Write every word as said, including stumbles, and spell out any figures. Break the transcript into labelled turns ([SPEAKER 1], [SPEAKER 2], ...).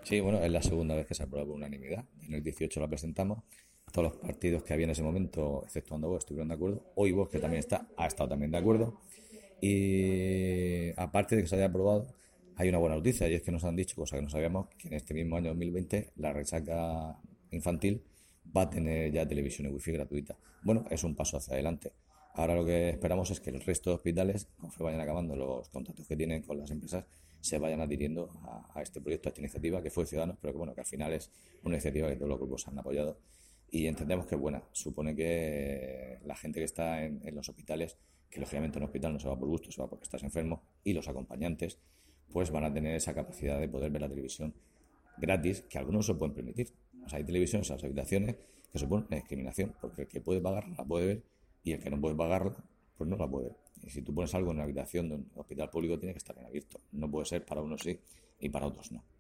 [SPEAKER 1] Sí, bueno, es la segunda vez que se aprueba por unanimidad. En el dieciocho la presentamos. Todos los partidos que había en ese momento, exceptuando Vox, estuvieron de acuerdo. Hoy Vox, que también está, ha estado también de acuerdo. Y aparte de que se haya aprobado, hay una buena noticia, y es que nos han dicho, cosa que no sabíamos, que en este mismo año dos mil veinte la resaca infantil va a tener ya televisión y wifi gratuita. Bueno, es un paso hacia adelante. Ahora lo que esperamos es que el resto de hospitales, conforme vayan acabando los contratos que tienen con las empresas, se vayan adhiriendo a, a este proyecto, a esta iniciativa que fue de Ciudadanos, pero que bueno, que al final es una iniciativa que todos los grupos han apoyado y entendemos que es buena. Supone que la gente que está en, en los hospitales, que lógicamente en un hospital no se va por gusto, se va porque estás enfermo, y los acompañantes, pues van a tener esa capacidad de poder ver la televisión gratis, que algunos se pueden permitir. O sea, hay televisiones en las habitaciones que suponen una discriminación, porque el que puede pagarla la puede ver y el que no puede pagarla, pues no la puede ver. Y si tú pones algo en una habitación de un hospital público, tiene que estar en abierto. No puede ser para unos sí y para otros no.